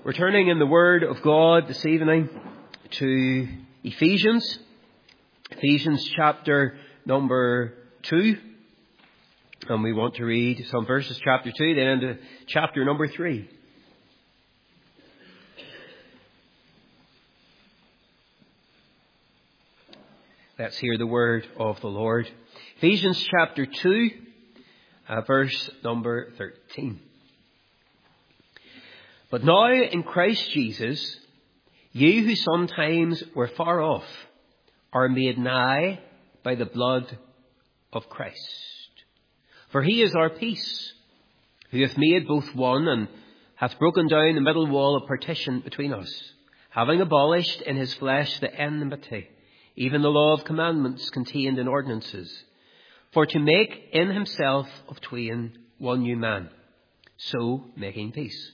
We're turning in the Word of God this evening to Ephesians chapter number 2. And we want to read some verses chapter 2, then into chapter number 3. Let's hear the word of the Lord. Ephesians chapter 2, verse number 13. But now in Christ Jesus, you who sometimes were far off are made nigh by the blood of Christ. For he is our peace, who hath made both one and hath broken down the middle wall of partition between us, having abolished in his flesh the enmity, even the law of commandments contained in ordinances, for to make in himself of twain one new man, so making peace.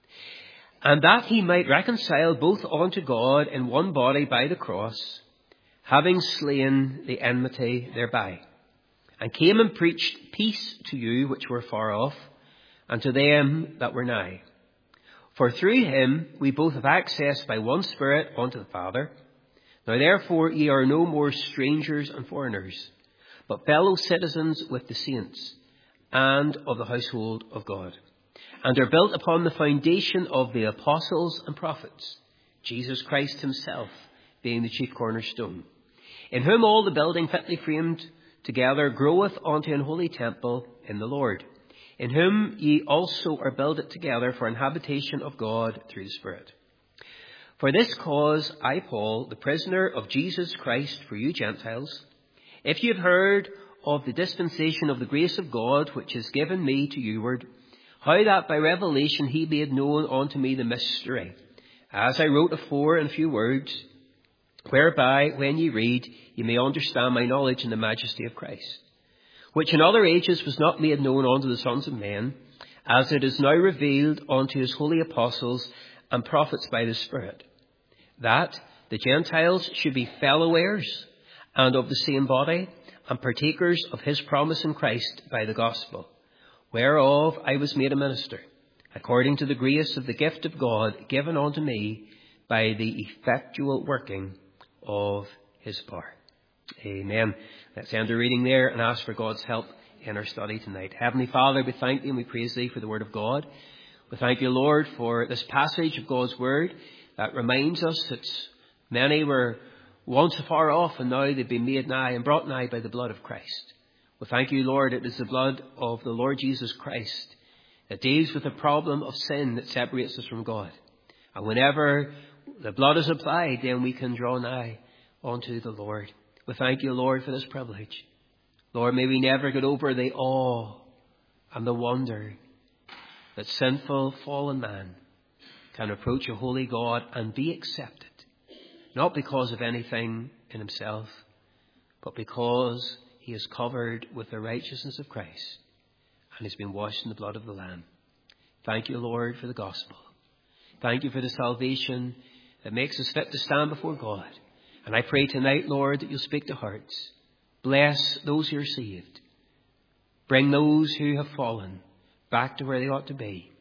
And that he might reconcile both unto God in one body by the cross, having slain the enmity thereby, and came and preached peace to you which were far off, and to them that were nigh. For through him we both have access by one Spirit unto the Father. Now therefore ye are no more strangers and foreigners, but fellow citizens with the saints, and of the household of God, and are built upon the foundation of the apostles and prophets, Jesus Christ himself being the chief cornerstone, in whom all the building fitly framed together groweth unto an holy temple in the Lord, in whom ye also are builded together for an habitation of God through the Spirit. For this cause I, Paul, the prisoner of Jesus Christ for you Gentiles, if you have heard of the dispensation of the grace of God which is given me to youward, how that by revelation he made known unto me the mystery, as I wrote afore in few words, whereby when ye read, ye may understand my knowledge in the majesty of Christ, which in other ages was not made known unto the sons of men, as it is now revealed unto his holy apostles and prophets by the Spirit, that the Gentiles should be fellow heirs and of the same body, and partakers of his promise in Christ by the gospel, whereof I was made a minister, according to the grace of the gift of God given unto me by the effectual working of his power. Amen. Let's end the reading there and ask for God's help in our study tonight. Heavenly Father, we thank thee and we praise thee for the word of God. We thank you, Lord, for this passage of God's word that reminds us that many were once afar off and now they've been made nigh and brought nigh by the blood of Christ. We thank you, Lord, it is the blood of the Lord Jesus Christ that deals with the problem of sin that separates us from God. And whenever the blood is applied, then we can draw nigh unto the Lord. We thank you, Lord, for this privilege. Lord, may we never get over the awe and the wonder that sinful, fallen man can approach a holy God and be accepted, not because of anything in himself, but because he is covered with the righteousness of Christ and has been washed in the blood of the Lamb. Thank you, Lord, for the gospel. Thank you for the salvation that makes us fit to stand before God. And I pray tonight, Lord, that you'll speak to hearts. Bless those who are saved. Bring those who have fallen back to where they ought to be.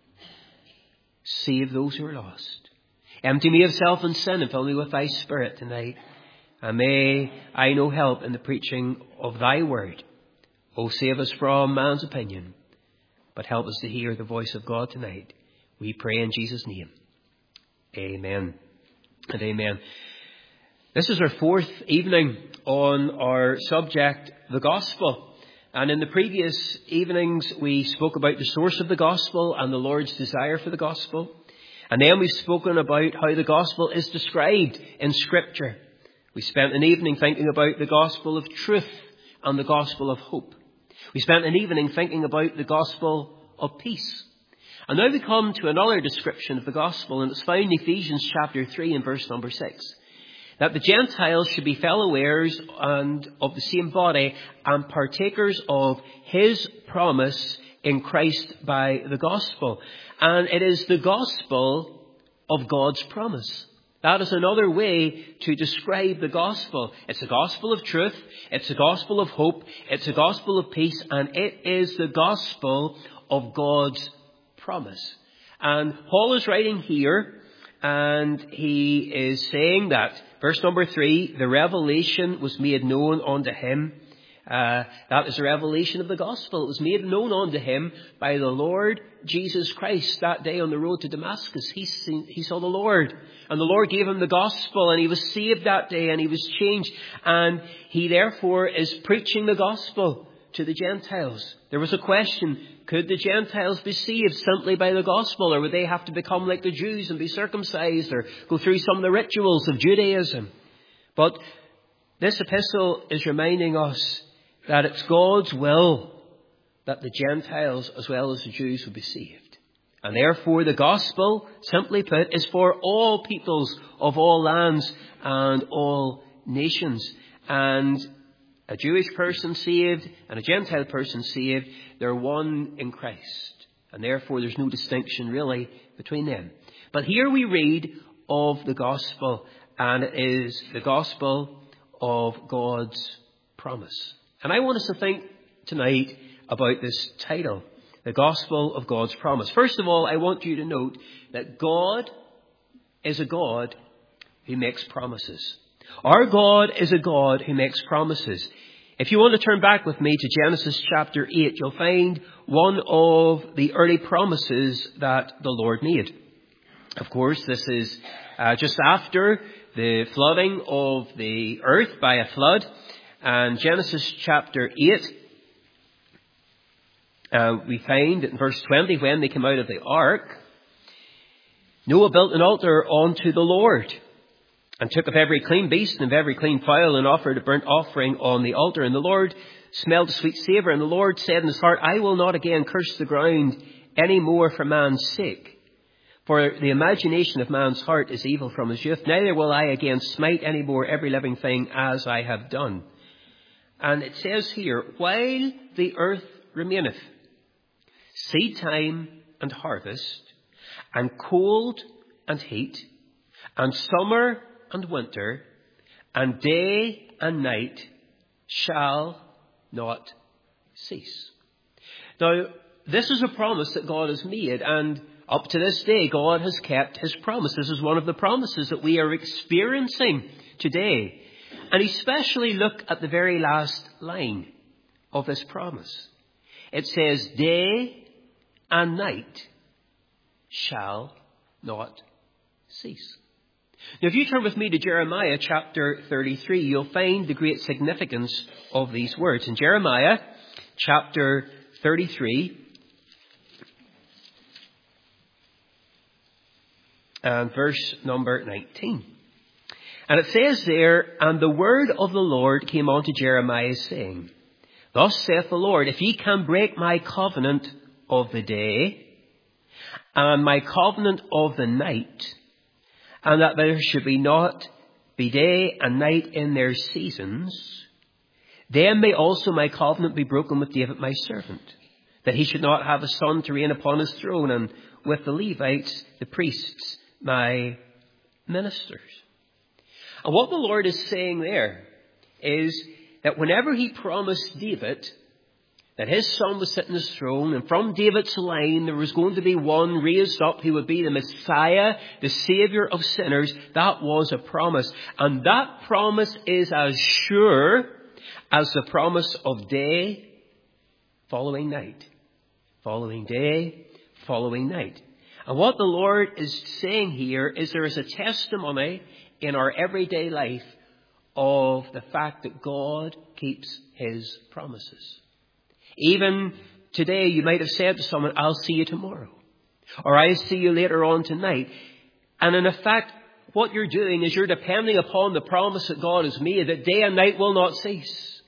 Save those who are lost. Empty me of self and sin and fill me with thy Spirit tonight. And may I know help in the preaching of thy word. Oh, save us from man's opinion, but help us to hear the voice of God tonight. We pray in Jesus' name. Amen and amen. This is our fourth evening on our subject, the gospel. And in the previous evenings, we spoke about the source of the gospel and the Lord's desire for the gospel. And then we've spoken about how the gospel is described in Scripture. We spent an evening thinking about the gospel of truth and the gospel of hope. We spent an evening thinking about the gospel of peace. And now we come to another description of the gospel, and it's found in Ephesians chapter 3 and verse number 6. That the Gentiles should be fellow heirs and of the same body and partakers of his promise in Christ by the gospel. And it is the gospel of God's promise. That is another way to describe the gospel. It's a gospel of truth. It's a gospel of hope. It's a gospel of peace. And it is the gospel of God's promise. And Paul is writing here And he is saying that, verse number 3, the revelation was made known unto him. That is the revelation of the gospel. It was made known unto him by the Lord Jesus Christ that day on the road to Damascus. He saw the Lord, and the Lord gave him the gospel, and he was saved that day, and he was changed. And he therefore is preaching the gospel to the Gentiles. There was a question, could the Gentiles be saved simply by the gospel, or would they have to become like the Jews and be circumcised or go through some of the rituals of Judaism? But this epistle is reminding us that it's God's will that the Gentiles as well as the Jews would be saved. And therefore the gospel, simply put, is for all peoples of all lands and all nations. And a Jewish person saved and a Gentile person saved, they're one in Christ. And therefore there's no distinction really between them. But here we read of the gospel, and it is the gospel of God's promise. And I want us to think tonight about this title, the gospel of God's promise. First of all, I want you to note that God is a God who makes promises. Our God is a God who makes promises. If you want to turn back with me to Genesis chapter 8, you'll find one of the early promises that the Lord made. Of course, this is just after the flooding of the earth by a flood. And Genesis chapter 8, we find in verse 20, when they came out of the ark, Noah built an altar unto the Lord, and took of every clean beast and of every clean fowl, and offered a burnt offering on the altar. And the Lord smelled a sweet savour. And the Lord said in his heart, I will not again curse the ground any more for man's sake. For the imagination of man's heart is evil from his youth. Neither will I again smite any more every living thing as I have done. And it says here, while the earth remaineth, seed time and harvest, and cold and heat, and summer and winter, and day and night shall not cease. Now, this is a promise that God has made, and up to this day, God has kept his promise. This is one of the promises that we are experiencing today. And especially look at the very last line of this promise. It says, day and night shall not cease. Now, if you turn with me to Jeremiah chapter 33, you'll find the great significance of these words. In Jeremiah chapter 33, and verse number 19. And it says there, and the word of the Lord came unto Jeremiah, saying, Thus saith the Lord, if ye can break my covenant of the day, and my covenant of the night, and that there should be not be day and night in their seasons, then may also my covenant be broken with David my servant, that he should not have a son to reign upon his throne, and with the Levites, the priests, my ministers. And what the Lord is saying there is that whenever he promised David that his son was sitting on his throne, and from David's line there was going to be one raised up who would be the Messiah, the Saviour of sinners, that was a promise. And that promise is as sure as the promise of day following night, following day, following night. And what the Lord is saying here is there is a testimony in our everyday life of the fact that God keeps his promises. Even today you might have said to someone, I'll see you tomorrow, or I'll see you later on tonight. And in effect, what you're doing is you're depending upon the promise that God has made, that day and night will not cease.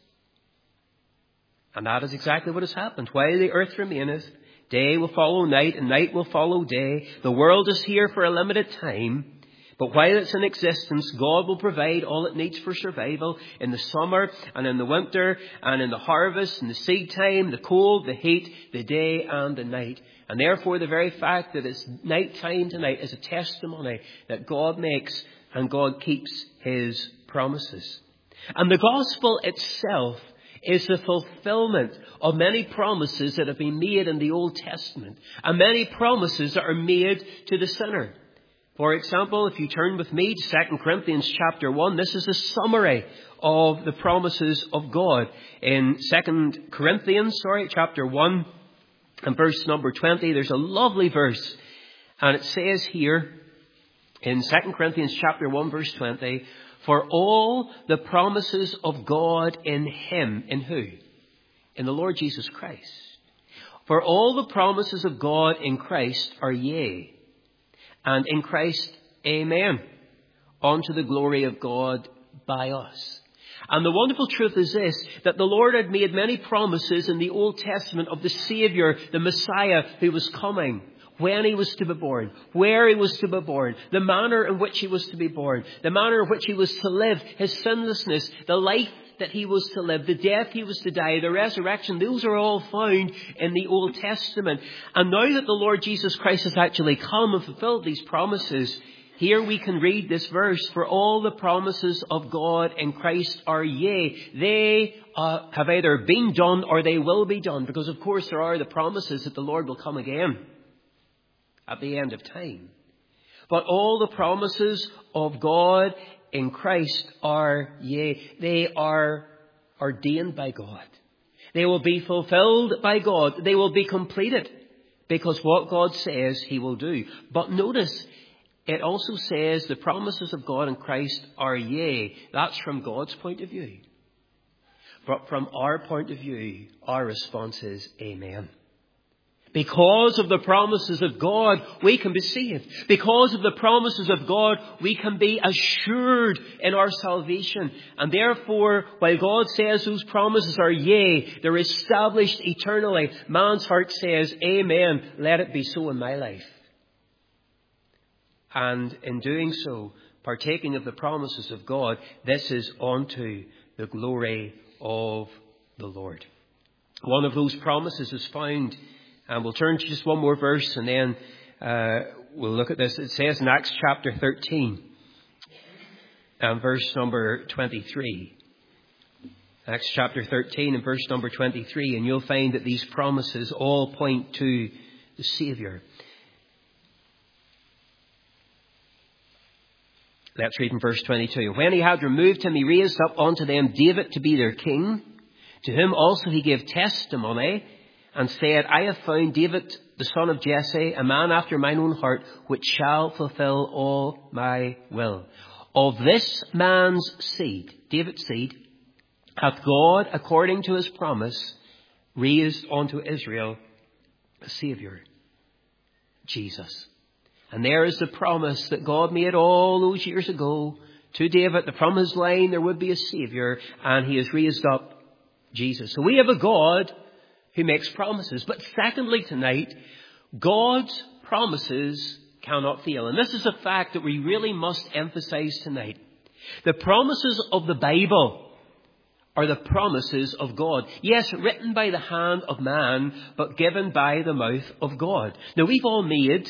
And that is exactly what has happened. While the earth remaineth, day will follow night, and night will follow day. The world is here for a limited time. But while it's in existence, God will provide all it needs for survival in the summer and in the winter and in the harvest and the seed time, the cold, the heat, the day and the night. And therefore, the very fact that it's night time tonight is a testimony that God makes and God keeps his promises. And the gospel itself is the fulfillment of many promises that have been made in the Old Testament, and many promises that are made to the sinner. For example, if you turn with me to 2 Corinthians chapter 1, this is a summary of the promises of God. In 2 Corinthians, chapter 1 and verse number 20, there's a lovely verse. And it says here in 2 Corinthians chapter 1 verse 20, for all the promises of God in Him, in who? In the Lord Jesus Christ. For all the promises of God in Christ are yea, and in Christ, amen, unto the glory of God by us. And the wonderful truth is this, that the Lord had made many promises in the Old Testament of the Saviour, the Messiah who was coming, when He was to be born, where He was to be born, the manner in which He was to be born, the manner in which He was to live, His sinlessness, the life that He was to live, the death He was to die, the resurrection. Those are all found in the Old Testament. And now that the Lord Jesus Christ has actually come and fulfilled these promises, here we can read this verse, for all the promises of God in Christ are yea. They have either been done or they will be done. Because of course there are the promises that the Lord will come again at the end of time. But all the promises of God in Christ are yea. They are ordained by God. They will be fulfilled by God. They will be completed because what God says He will do. But notice, it also says the promises of God in Christ are yea. That's from God's point of view. But from our point of view, our response is amen. Because of the promises of God, we can be saved. Because of the promises of God, we can be assured in our salvation. And therefore, while God says those promises are yea, they're established eternally, man's heart says, amen, let it be so in my life. And in doing so, partaking of the promises of God, this is unto the glory of the Lord. One of those promises is found, and we'll turn to just one more verse and then we'll look at this. It says in Acts chapter 13 and verse number 23. Acts chapter 13 and verse number 23. And you'll find that these promises all point to the Saviour. Let's read in verse 22. When He had removed Him, He raised up unto them David to be their king. To whom also He gave testimony, and said, I have found David, the son of Jesse, a man after mine own heart, which shall fulfill all my will. Of this man's seed, David's seed, hath God, according to His promise, raised unto Israel a Saviour, Jesus. And there is the promise that God made all those years ago to David, that from his line there would be a Saviour, and He has raised up Jesus. So we have a God who makes promises. But secondly tonight, God's promises cannot fail. And this is a fact that we really must emphasize tonight. The promises of the Bible are the promises of God. Yes, written by the hand of man, but given by the mouth of God. Now we've all made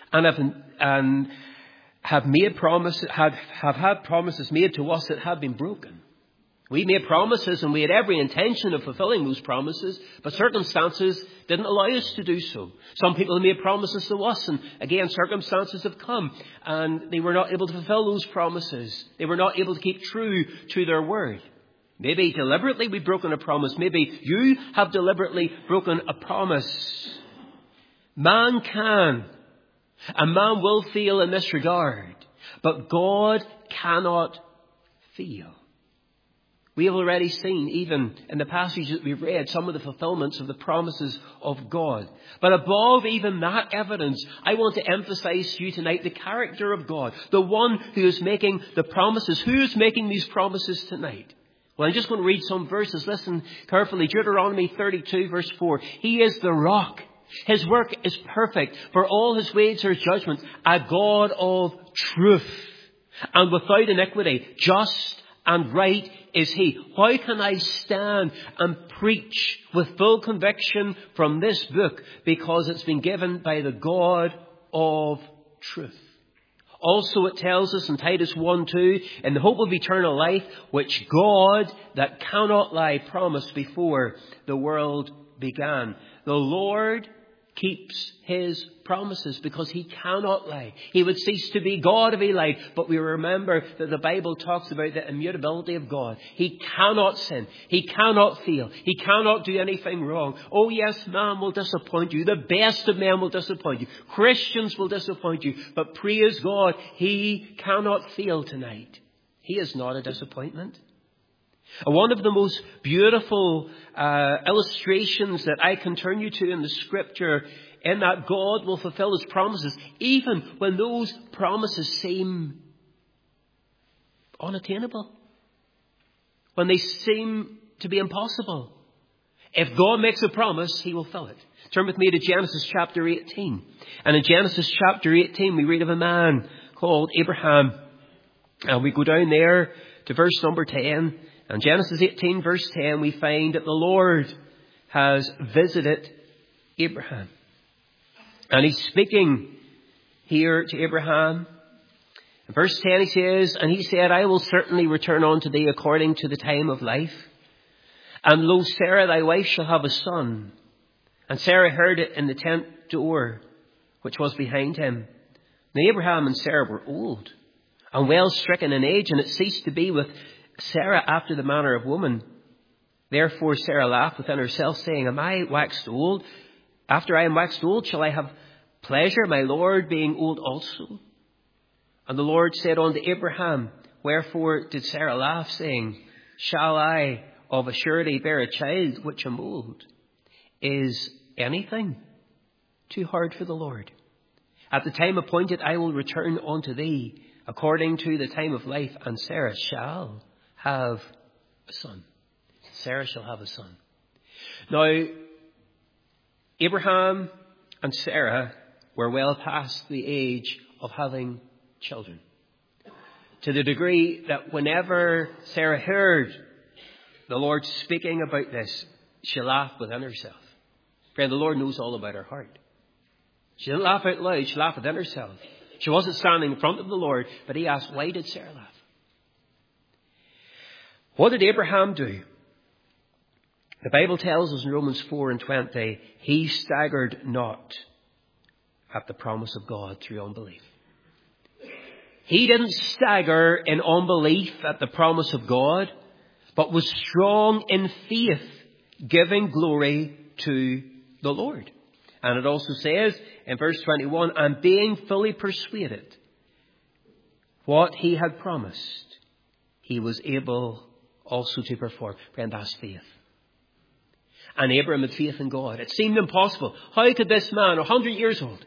and have made promises, have had promises made to us that have been broken. We made promises and we had every intention of fulfilling those promises, but circumstances didn't allow us to do so. Some people have made promises to us, and again, circumstances have come and they were not able to fulfill those promises. They were not able to keep true to their word. Maybe deliberately we've broken a promise. Maybe you have deliberately broken a promise. Man can and man will fail in this regard, but God cannot fail. We have already seen, even in the passage that we've read, some of the fulfillments of the promises of God. But above even that evidence, I want to emphasize to you tonight the character of God, the one who is making the promises. Who is making these promises tonight? Well, I'm just going to read some verses. Listen carefully. Deuteronomy 32 verse 4. He is the rock. His work is perfect, for all His ways are judgment, a God of truth, and without iniquity, just and right is He. How can I stand and preach with full conviction from this book? Because it's been given by the God of truth. Also it tells us in Titus 1:2, in the hope of eternal life, which God that cannot lie promised before the world began. The Lord keeps his promises because he cannot lie. He would cease to be God if he lied. But we remember that the Bible talks about the immutability of God. He cannot sin. He cannot fail. He cannot do anything wrong. Oh yes, man will disappoint you. The best of men will disappoint you. Christians will disappoint you. But praise God, he cannot fail tonight. He is not a disappointment. One of the most beautiful illustrations that I can turn you to in the Scripture, in that God will fulfill his promises, even when those promises seem unattainable, when they seem to be impossible. If God makes a promise, he will fill it. Turn with me to Genesis chapter 18. And in Genesis chapter 18, we read of a man called Abraham. And we go down there to verse number 10. In Genesis 18 verse 10, we find that the Lord has visited Abraham. And he's speaking here to Abraham. In verse 10 he says, "And he said, I will certainly return unto thee according to the time of life. And lo, Sarah thy wife shall have a son." And Sarah heard it in the tent door, which was behind him. Now Abraham and Sarah were old, and well stricken in age, and it ceased to be with Sarah after the manner of woman. Therefore Sarah laughed within herself, saying, Am I waxed old? After I am waxed old, shall I have pleasure, my Lord being old also? And the Lord said unto Abraham, Wherefore did Sarah laugh, saying, Shall I of a surety bear a child which am old? Is anything too hard for the Lord? At the time appointed I will return unto thee according to the time of life, and Sarah shall have a son. Sarah shall have a son. Now, Abraham and Sarah were well past the age of having children, to the degree that whenever Sarah heard the Lord speaking about this, she laughed within herself. Friend, the Lord knows all about her heart. She didn't laugh out loud, she laughed within herself. She wasn't standing in front of the Lord, but he asked, why did Sarah laugh? What did Abraham do? The Bible tells us in Romans 4:20, he staggered not at the promise of God through unbelief. He didn't stagger in unbelief at the promise of God, but was strong in faith, giving glory to the Lord. And it also says in verse 21, and being fully persuaded what he had promised, he was able also to perform. Friend, that's faith. And Abraham had faith in God. It seemed impossible. How could this man, 100 years old,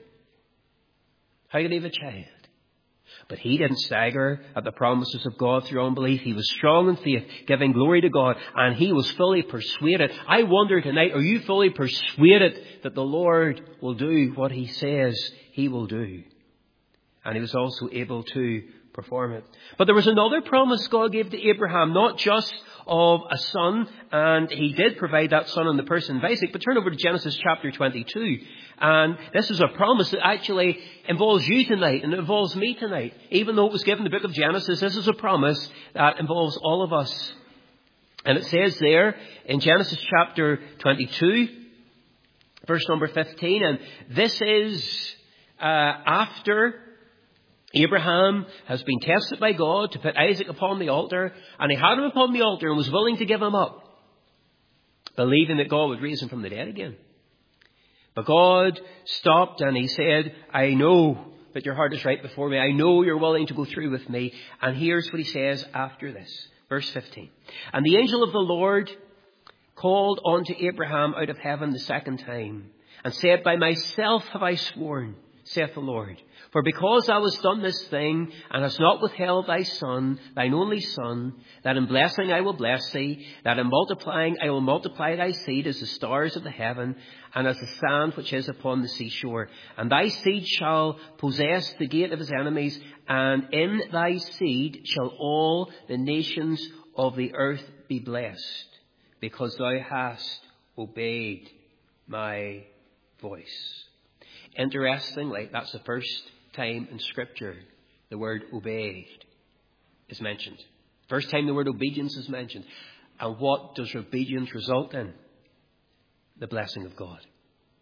how could he have a child? But he didn't stagger at the promises of God through unbelief. He was strong in faith, giving glory to God, and he was fully persuaded. I wonder tonight, are you fully persuaded that the Lord will do what he says he will do? And he was also able to perform it. But there was another promise God gave to Abraham, not just of a son, and he did provide that son in the person of Isaac. But turn over to Genesis chapter 22. And this is a promise that actually involves you tonight and involves me tonight. Even though it was given in the book of Genesis, this is a promise that involves all of us. And it says there in Genesis chapter 22, verse number 15, and this is after Abraham has been tested by God to put Isaac upon the altar, and he had him upon the altar and was willing to give him up, believing that God would raise him from the dead again. But God stopped and he said, I know that your heart is right before me. I know you're willing to go through with me. And here's what he says after this. Verse 15. And the angel of the Lord called unto Abraham out of heaven the second time, and said, By myself have I sworn, saith the Lord, for because thou hast done this thing, and hast not withheld thy son, thine only son, that in blessing I will bless thee, that in multiplying I will multiply thy seed as the stars of the heaven, and as the sand which is upon the seashore. And thy seed shall possess the gate of his enemies, and in thy seed shall all the nations of the earth be blessed, because thou hast obeyed my voice. Interestingly, that's the first time in Scripture the word obeyed is mentioned. First time the word obedience is mentioned. And what does obedience result in? The blessing of God.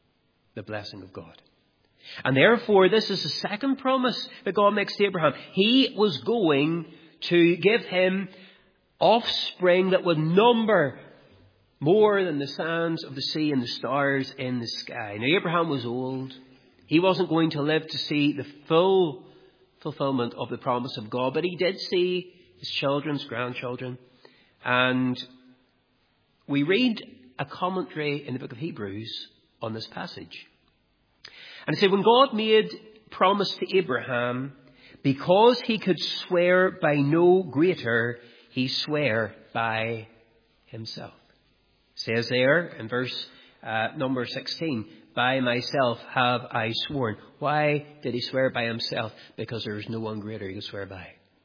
the blessing of God. And therefore, this is the second promise that God makes to Abraham. He was going to give him offspring that would number more than the sands of the sea and the stars in the sky. Now, Abraham was old. He wasn't going to live to see the full fulfillment of the promise of God, but he did see his children's grandchildren. And we read a commentary in the book of Hebrews on this passage. And it said, when God made promise to Abraham, because he could swear by no greater, he swore by himself. It says there in verse number 16, by myself have I sworn. Why did he swear by himself? Because there is no one greater he could swear by.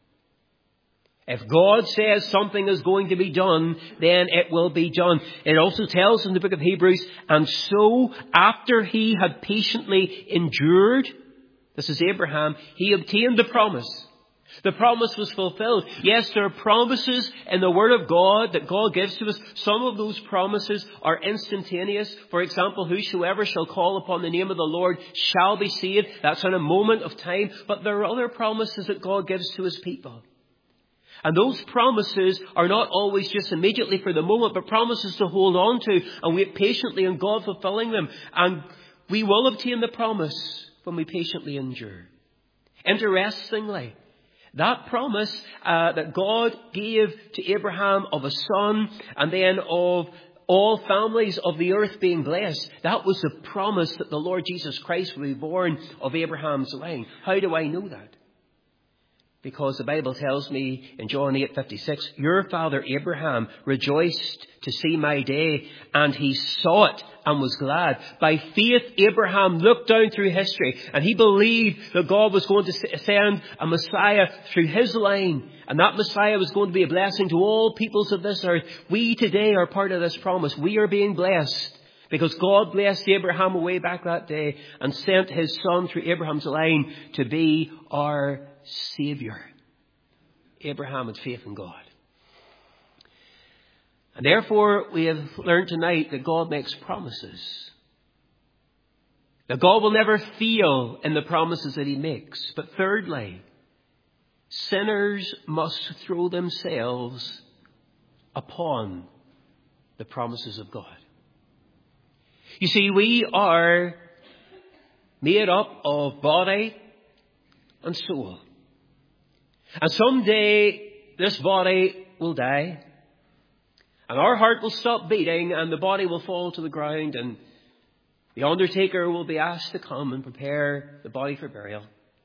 If God says something is going to be done, then it will be done. It also tells in the book of Hebrews, and so after he had patiently endured, this is Abraham, he obtained the promise. The promise was fulfilled. Yes, there are promises in the Word of God that God gives to us. Some of those promises are instantaneous. For example, whosoever shall call upon the name of the Lord shall be saved. That's in a moment of time. But there are other promises that God gives to his people. And those promises are not always just immediately for the moment, but promises to hold on to and wait patiently on God fulfilling them. And we will obtain the promise when we patiently endure. Interestingly, that promise that God gave to Abraham of a son and then of all families of the earth being blessed, that was the promise that the Lord Jesus Christ would be born of Abraham's line. How do I know that? Because the Bible tells me in John 8:56, your father Abraham rejoiced to see my day, and he saw it and was glad. By faith, Abraham looked down through history, and he believed that God was going to send a Messiah through his line, and that Messiah was going to be a blessing to all peoples of this earth. We today are part of this promise. We are being blessed because God blessed Abraham way back that day and sent his son through Abraham's line to be our Saviour. Abraham had faith in God. And therefore, we have learned tonight that God makes promises. That God will never fail in the promises that he makes. But thirdly, sinners must throw themselves upon the promises of God. You see, we are made up of body and soul. And someday this body will die. And our heart will stop beating and the body will fall to the ground. And the undertaker will be asked to come and prepare the body for burial.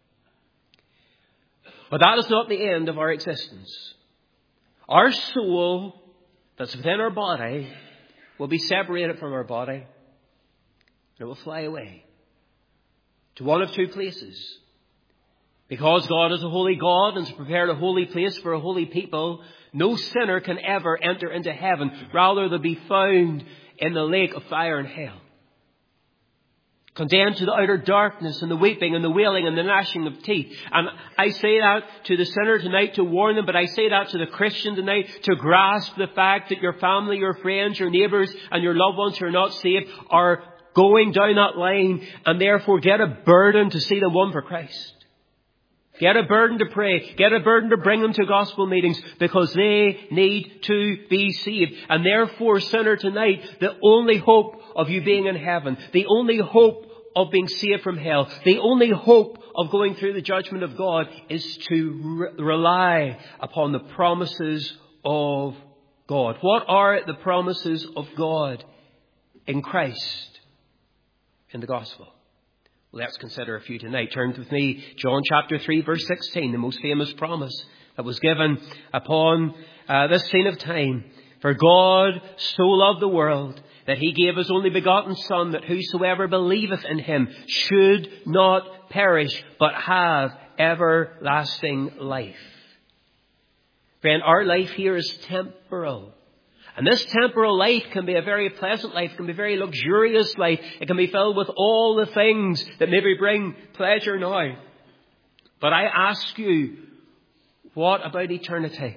But that is not the end of our existence. Our soul that's within our body will be separated from our body. And it will fly away to one of two places. Because God is a holy God and has prepared a holy place for a holy people, no sinner can ever enter into heaven. Rather, they'll be found in the lake of fire and hell. Condemned to the outer darkness and the weeping and the wailing and the gnashing of teeth. And I say that to the sinner tonight to warn them, but I say that to the Christian tonight to grasp the fact that your family, your friends, your neighbours and your loved ones who are not saved are going down that line, and therefore get a burden to see them won for Christ. Get a burden to pray. Get a burden to bring them to gospel meetings because they need to be saved. And therefore, sinner, tonight, the only hope of you being in heaven, the only hope of being saved from hell, the only hope of going through the judgment of God is to rely upon the promises of God. What are the promises of God in Christ, in the gospel? Let's consider a few tonight. Turn with me, John chapter 3, verse 16, the most famous promise that was given upon this scene of time. For God so loved the world that he gave his only begotten Son, that whosoever believeth in him should not perish, but have everlasting life. Friend, our life here is temporal. And this temporal life can be a very pleasant life, can be a very luxurious life. It can be filled with all the things that maybe bring pleasure now. But I ask you, what about eternity?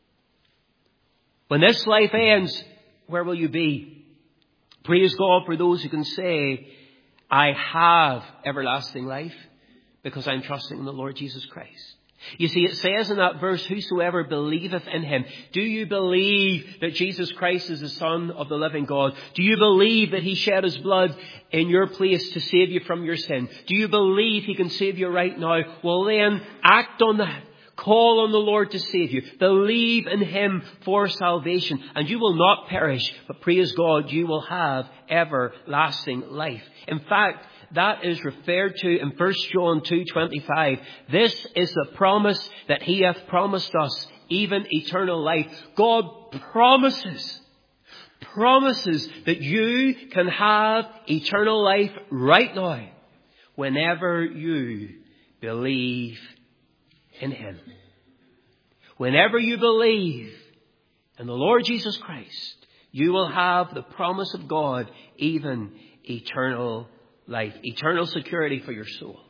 When this life ends, where will you be? Praise God for those who can say, I have everlasting life because I'm trusting in the Lord Jesus Christ. You see, it says in that verse, whosoever believeth in him. Do you believe that Jesus Christ is the Son of the living God? Do you believe that he shed his blood in your place to save you from your sin? Do you believe he can save you right now? Well then, act on that. Call on the Lord to save you. Believe in him for salvation. And you will not perish, but praise God, you will have everlasting life. In fact, that is referred to in 1 John 2:25. This is the promise that he hath promised us, even eternal life. God promises that you can have eternal life right now whenever you believe in him. Whenever you believe in the Lord Jesus Christ, you will have the promise of God, even eternal life, eternal security for your soul.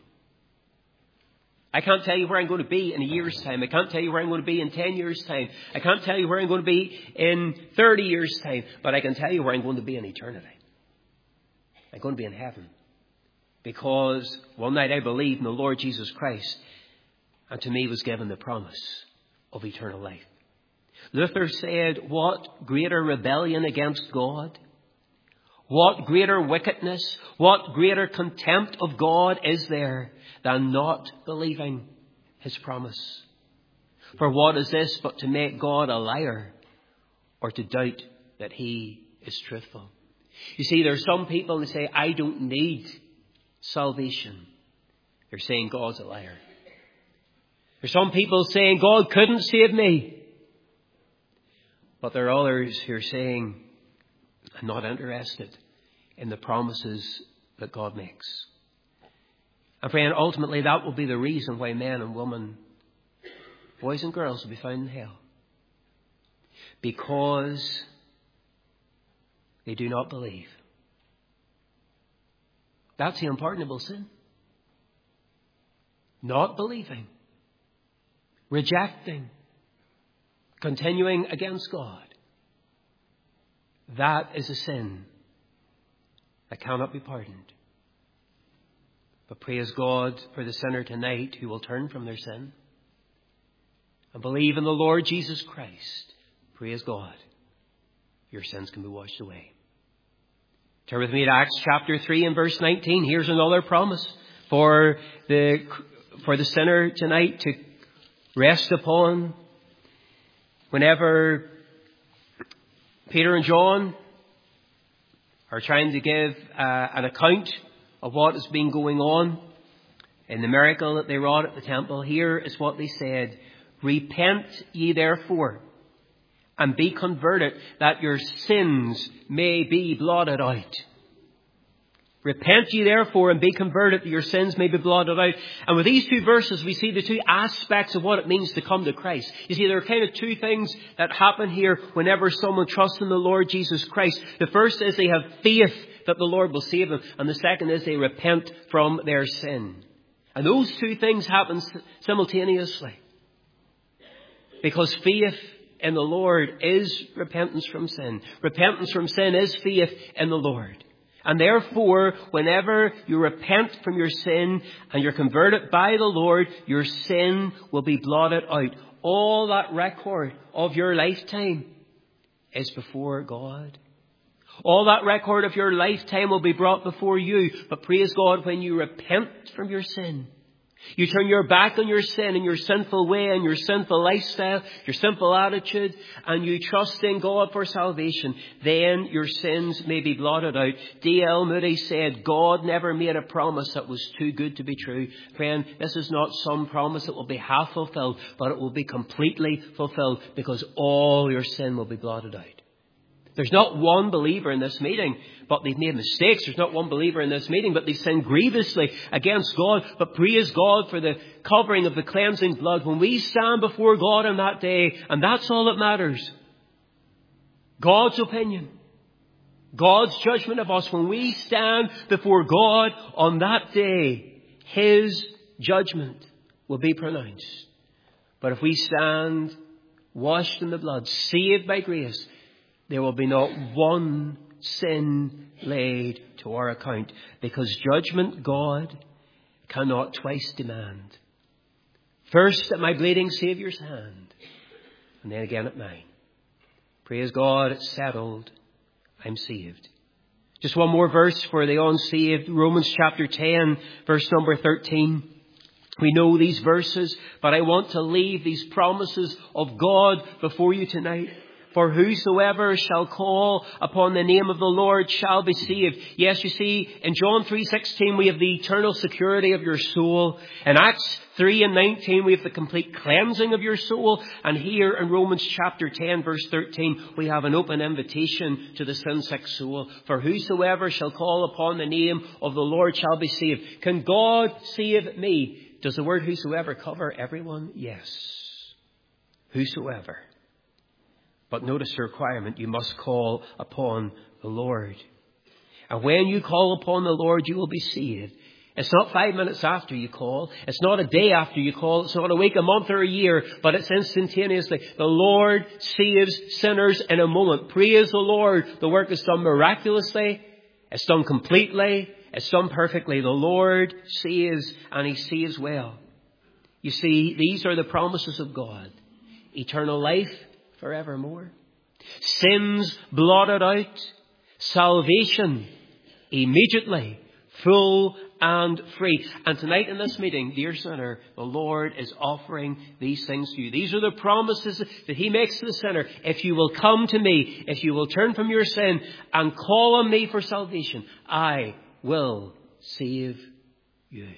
I can't tell you where I'm going to be in a year's time. I can't tell you where I'm going to be in 10 years' time. I can't tell you where I'm going to be in 30 years' time. But I can tell you where I'm going to be in eternity. I'm going to be in heaven. Because one night I believed in the Lord Jesus Christ, and to me was given the promise of eternal life. Luther said, what greater rebellion against God? What greater wickedness, what greater contempt of God is there than not believing his promise? For what is this but to make God a liar or to doubt that he is truthful? You see, there are some people that say, I don't need salvation. They're saying God's a liar. There's some people saying God couldn't save me. But there are others who are saying, I'm not interested in the promises that God makes. And friend, ultimately that will be the reason why men and women, boys and girls, will be found in hell. Because they do not believe. That's the unpardonable sin. Not believing. Rejecting. Continuing against God. That is a sin that cannot be pardoned. But praise God for the sinner tonight who will turn from their sin and believe in the Lord Jesus Christ. Praise God. Your sins can be washed away. Turn with me to Acts chapter 3 and verse 19. Here's another promise for the sinner tonight to rest upon. Whenever Peter and John are trying to give an account of what has been going on in the miracle that they wrought at the temple, here is what they said. Repent ye therefore and be converted, that your sins may be blotted out. Repent ye therefore and be converted, that your sins may be blotted out. And with these two verses, we see the two aspects of what it means to come to Christ. You see, there are kind of two things that happen here whenever someone trusts in the Lord Jesus Christ. The first is they have faith that the Lord will save them. And the second is they repent from their sin. And those two things happen simultaneously. Because faith in the Lord is repentance from sin. Repentance from sin is faith in the Lord. And therefore, whenever you repent from your sin and you're converted by the Lord, your sin will be blotted out. All that record of your lifetime is before God. All that record of your lifetime will be brought before you. But praise God, when you repent from your sin, you turn your back on your sin and your sinful way and your sinful lifestyle, your sinful attitude, and you trust in God for salvation, then your sins may be blotted out. D.L. Moody said, God never made a promise that was too good to be true. Friend, this is not some promise that will be half fulfilled, but it will be completely fulfilled because all your sin will be blotted out. There's not one believer in this meeting, but they've made mistakes. There's not one believer in this meeting, but they've sinned grievously against God. But praise God for the covering of the cleansing blood. When we stand before God on that day, and that's all that matters. God's opinion. God's judgment of us. When we stand before God on that day, His judgment will be pronounced. But if we stand washed in the blood, saved by grace, there will be not one sin laid to our account, because judgment God cannot twice demand. First at my bleeding Saviour's hand, and then again at mine. Praise God, it's settled. I'm saved. Just one more verse for the unsaved. Romans chapter 10, verse number 13. We know these verses, but I want to leave these promises of God before you tonight. For whosoever shall call upon the name of the Lord shall be saved. Yes, you see, in John 3:16 we have the eternal security of your soul. In Acts 3:19 we have the complete cleansing of your soul. And here in Romans chapter 10 verse 13 we have an open invitation to the sin-sick soul. For whosoever shall call upon the name of the Lord shall be saved. Can God save me? Does the word whosoever cover everyone? Yes. Whosoever. But notice the requirement. You must call upon the Lord. And when you call upon the Lord, you will be saved. It's not 5 minutes after you call. It's not a day after you call. It's not a week, a month, or a year. But it's instantaneously. The Lord saves sinners in a moment. Praise the Lord. The work is done miraculously. It's done completely. It's done perfectly. The Lord saves, and He saves well. You see, these are the promises of God. Eternal life forevermore. Sins blotted out. Salvation immediately. Full and free. And tonight in this meeting, dear sinner, the Lord is offering these things to you. These are the promises that He makes to the sinner. If you will come to me, if you will turn from your sin and call on me for salvation, I will save you.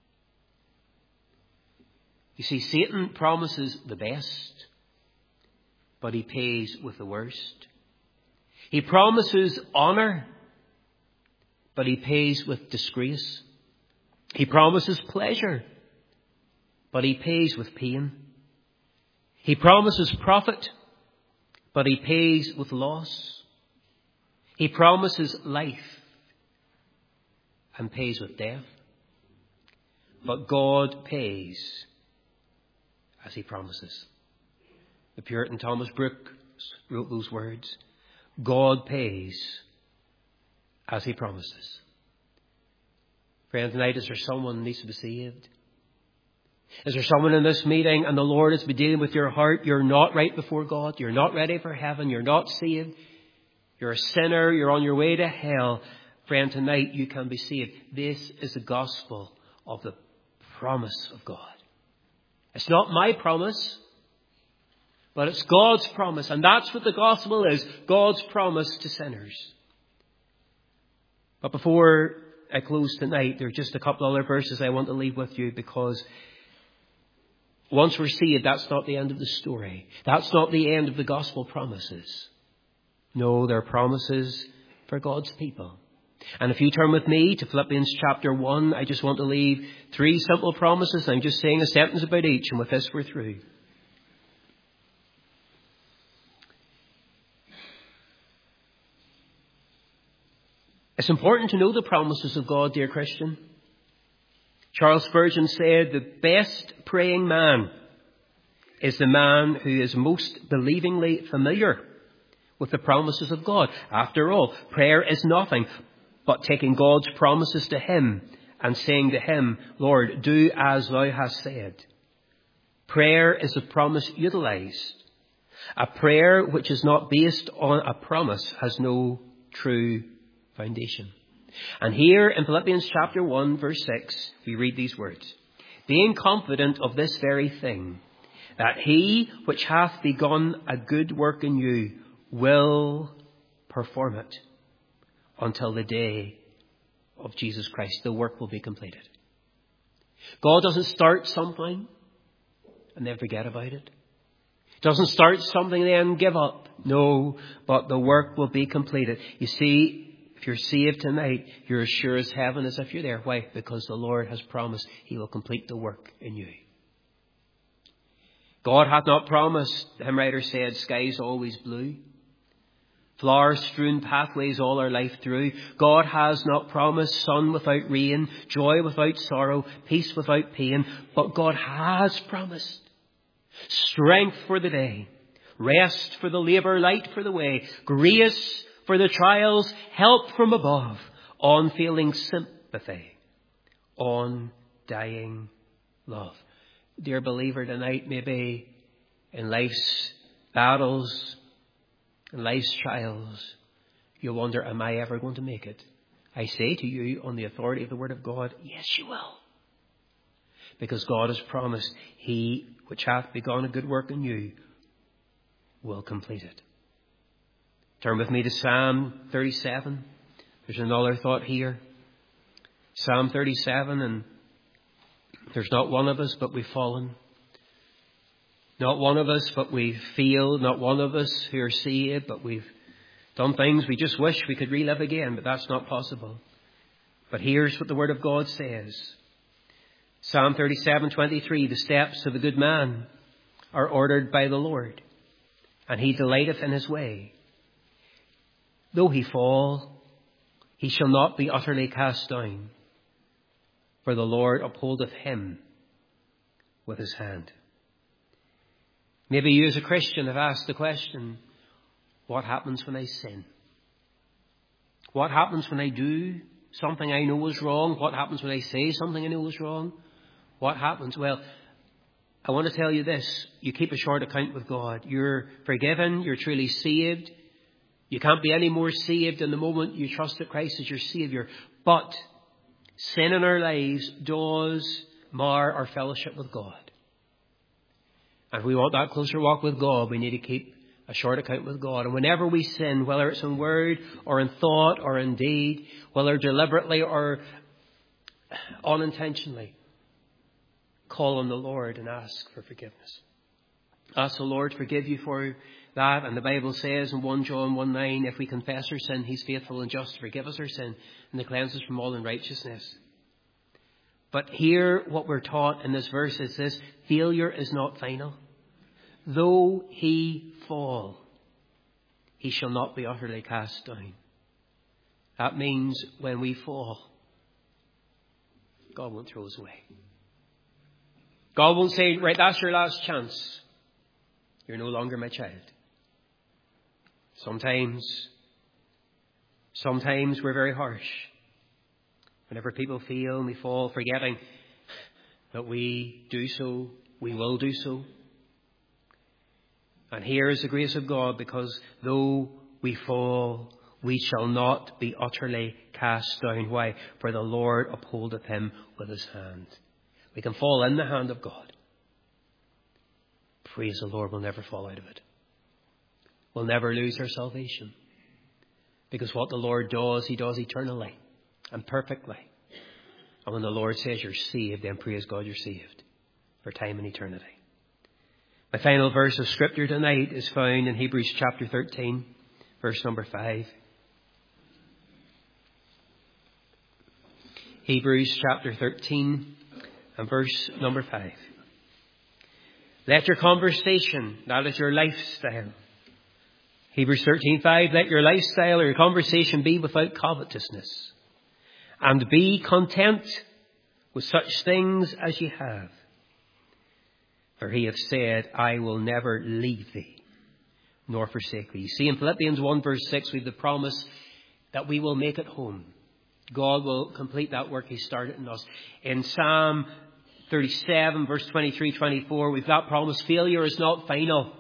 You see, Satan promises the best, but he pays with the worst. He promises honor, but he pays with disgrace. He promises pleasure, but he pays with pain. He promises profit, but he pays with loss. He promises life and pays with death. But God pays as He promises. The Puritan Thomas Brooks wrote those words. God pays as He promises. Friend, tonight, is there someone who needs to be saved? Is there someone in this meeting and the Lord has been dealing with your heart? You're not right before God. You're not ready for heaven. You're not saved. You're a sinner. You're on your way to hell. Friend, tonight you can be saved. This is the gospel of the promise of God. It's not my promise, but it's God's promise. And that's what the gospel is. God's promise to sinners. But before I close tonight, there are just a couple other verses I want to leave with you, because once we're saved, that's not the end of the story. That's not the end of the gospel promises. No, they're promises for God's people. And if you turn with me to Philippians chapter 1, I just want to leave 3 simple promises. I'm just saying a sentence about each, and with this we're through. It's important to know the promises of God, dear Christian. Charles Spurgeon said, the best praying man is the man who is most believingly familiar with the promises of God. After all, prayer is nothing but taking God's promises to Him and saying to Him, Lord, do as Thou hast said. Prayer is a promise utilized. A prayer which is not based on a promise has no true foundation. And here in Philippians chapter 1 verse 6 we read these words. Being confident of this very thing, that He which hath begun a good work in you will perform it until the day of Jesus Christ. The work will be completed. God doesn't start something and then forget about it. Doesn't start something and then give up. No, but the work will be completed. You see, if you're saved tonight, you're as sure as heaven as if you're there. Why? Because the Lord has promised He will complete the work in you. God hath not promised, the hymn writer said, skies always blue, flower-strewn pathways all our life through. God has not promised sun without rain, joy without sorrow, peace without pain. But God has promised strength for the day, rest for the labour, light for the way, grace for the trials, help from above, unfailing sympathy, undying love. Dear believer, tonight maybe in life's battles, in life's trials, you wonder, am I ever going to make it? I say to you on the authority of the Word of God, yes, you will. Because God has promised, He which hath begun a good work in you will complete it. Turn with me to Psalm 37. There's another thought here. Psalm 37, and there's not one of us but we've fallen. Not one of us but we've failed. Not one of us who are saved, but we've done things we just wish we could relive again, but that's not possible. But here's what the Word of God says. Psalm 37:23, the steps of a good man are ordered by the Lord, and he delighteth in his way. Though he fall, he shall not be utterly cast down, for the Lord upholdeth him with his hand. Maybe you as a Christian have asked the question, what happens when I sin? What happens when I do something I know is wrong? What happens when I say something I know is wrong? What happens? Well, I want to tell you this. You keep a short account with God. You're forgiven. You're truly saved. You can't be any more saved in the moment you trust that Christ is your Saviour. But sin in our lives does mar our fellowship with God. And if we want that closer walk with God, we need to keep a short account with God. And whenever we sin, whether it's in word or in thought or in deed, whether deliberately or unintentionally, call on the Lord and ask for forgiveness. Ask the Lord to forgive you for that. And the Bible says in 1 John 1:9, if we confess our sin, He's faithful and just to forgive us our sin and to cleanse us from all unrighteousness. But here what we're taught in this verse is this: failure is not final. Though he fall, he shall not be utterly cast down. That means when we fall, God won't throw us away. God won't say, right, that's your last chance. You're no longer my child. Sometimes we're very harsh. Whenever people fail and we fall, forgetting that we do so, we will do so. And here is the grace of God, because though we fall, we shall not be utterly cast down. Why? For the Lord upholdeth him with his hand. We can fall in the hand of God. Praise the Lord, we'll never fall out of it. We'll never lose our salvation. Because what the Lord does, He does eternally and perfectly. And when the Lord says you're saved, then praise God you're saved for time and eternity. My final verse of Scripture tonight is found in Hebrews chapter 13, verse number 5. Hebrews chapter 13 and verse number 5. Let your conversation, that is your lifestyle. Hebrews 13:5, let your lifestyle or your conversation be without covetousness, and be content with such things as ye have. For He hath said, I will never leave thee, nor forsake thee. See, in Philippians 1 verse 6, we have the promise that we will make it home. God will complete that work He started in us. In Psalm 37 verse 23-24, we've that promise. Failure is not final.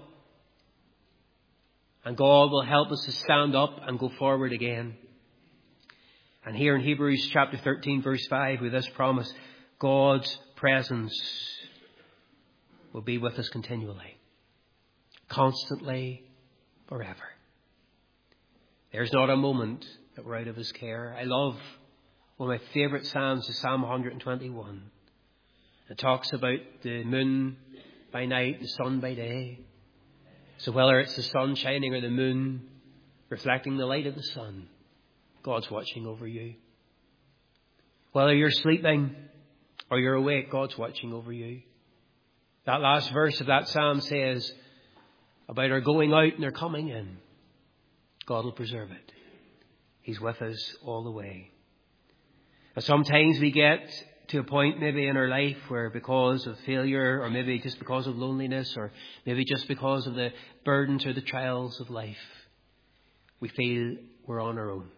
And God will help us to stand up and go forward again. And here in Hebrews chapter 13 verse 5, with this promise, God's presence will be with us continually, constantly, forever. There's not a moment that we're out of His care. I love one of my favourite psalms, is Psalm 121. It talks about the moon by night, the sun by day. So whether it's the sun shining or the moon reflecting the light of the sun, God's watching over you. Whether you're sleeping or you're awake, God's watching over you. That last verse of that psalm says about our going out and our coming in. God will preserve it. He's with us all the way. And sometimes we get to a point maybe in our life where, because of failure, or maybe just because of loneliness, or maybe just because of the burdens or the trials of life, we feel we're on our own.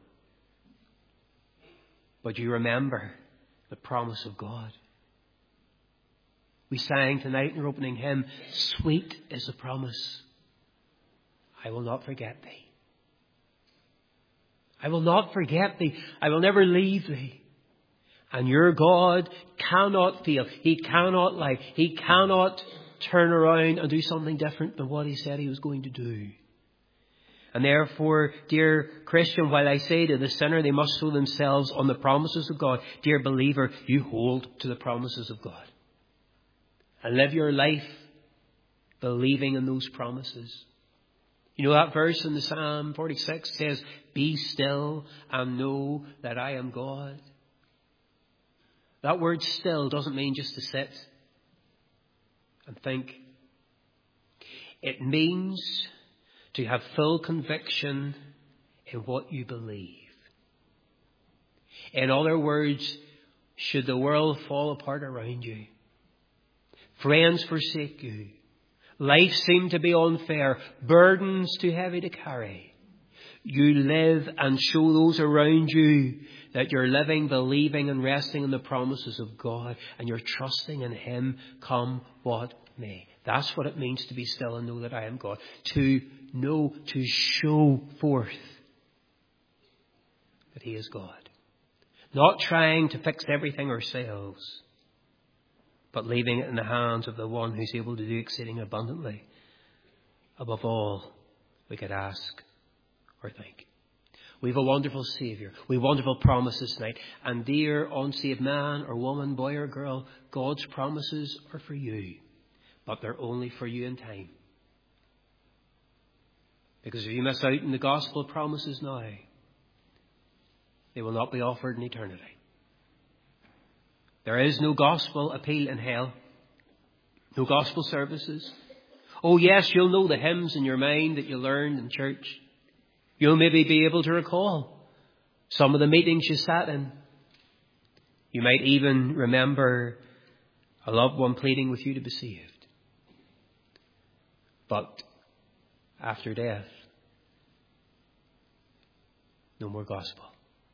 But you remember the promise of God. We sang tonight in our opening hymn, sweet is the promise, I will not forget thee. I will not forget thee. I will never leave thee. And your God cannot fail. He cannot lie. He cannot turn around and do something different than what he said he was going to do. And therefore, dear Christian, while I say to the sinner they must throw themselves on the promises of God, dear believer, you hold to the promises of God. And live your life believing in those promises. You know that verse in the Psalm 46 says, be still and know that I am God. That word still doesn't mean just to sit and think. It means to have full conviction in what you believe. In other words, should the world fall apart around you, friends forsake you, life seem to be unfair, burdens too heavy to carry, you live and show those around you that you're living, believing and resting in the promises of God, and you're trusting in him come what may. That's what it means to be still and know that I am God. To know, to show forth that he is God. Not trying to fix everything ourselves, but leaving it in the hands of the one who's able to do exceeding abundantly above all we could ask or think. We have a wonderful Saviour. We have wonderful promises tonight. And dear unsaved man or woman, boy or girl, God's promises are for you. But they're only for you in time. Because if you miss out on the gospel promises now, they will not be offered in eternity. There is no gospel appeal in hell. No gospel services. Oh yes, you'll know the hymns in your mind that you learned in church. You'll maybe be able to recall some of the meetings you sat in. You might even remember a loved one pleading with you to be saved. But after death, no more gospel.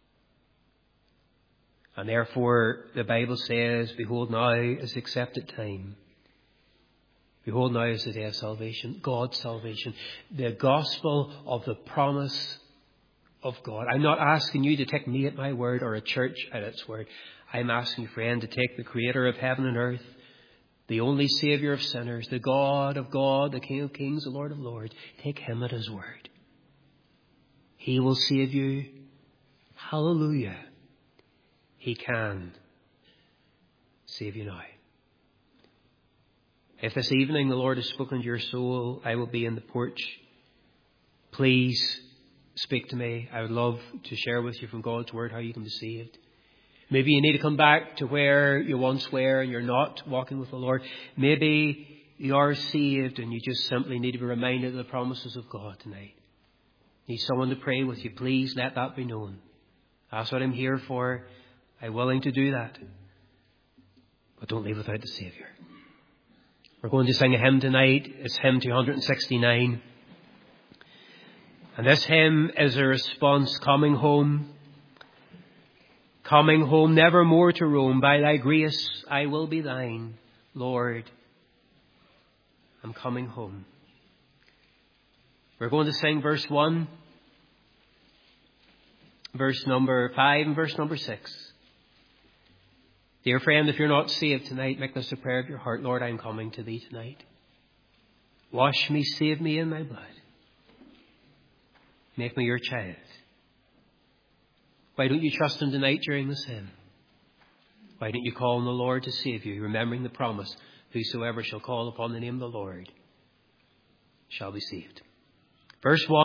And therefore the Bible says, behold, now is the accepted time. Behold, now is the day of salvation, God's salvation, the gospel of the promise of God. I'm not asking you to take me at my word or a church at its word. I'm asking you, friend, to take the creator of heaven and earth, the only Saviour of sinners, the God of God, the King of kings, the Lord of lords. Take him at his word. He will save you. Hallelujah. He can save you now. If this evening the Lord has spoken to your soul, I will be in the porch. Please speak to me. I would love to share with you from God's word how you can be saved. Maybe you need to come back to where you once were and you're not walking with the Lord. Maybe you are saved and you just simply need to be reminded of the promises of God tonight. Need someone to pray with you. Please let that be known. That's what I'm here for. I'm willing to do that. But don't leave without the Saviour. We're going to sing a hymn tonight. It's hymn 269. And this hymn is a response, coming home. Coming home, never more to roam. By thy grace I will be thine. Lord, I'm coming home. We're going to sing verse 1, verse number 5 and verse number 6. Dear friend, if you're not saved tonight, make this a prayer of your heart. Lord, I'm coming to thee tonight. Wash me, save me in thy blood. Make me your child. Why don't you trust him tonight during this hymn? Why don't you call on the Lord to save you, remembering the promise, whosoever shall call upon the name of the Lord shall be saved. Verse 1.